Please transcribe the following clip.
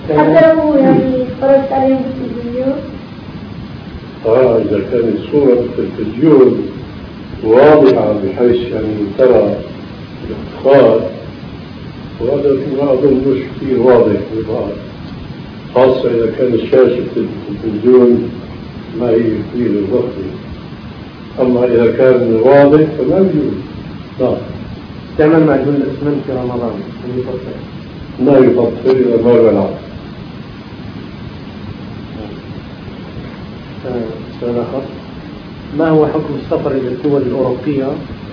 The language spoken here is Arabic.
حتى لو يعني اتفرجت عليهم بالتلفزيون؟ إذا كانت صورة بالتلفزيون واضحة بحيث يعني ترى الافتخار، وهذا فيما أظن مش كثير واضح بالبعض، خاصة إذا كانت شاشة التلفزيون ما هي كبيرة الضخمة. أما إذا كان واضح فما يجوز. استعمال معجون الأسنان في رمضان ما يفطر إلى مر العصر. سؤال آخر: ما هو حكم السفر إلى الدول الأوروبية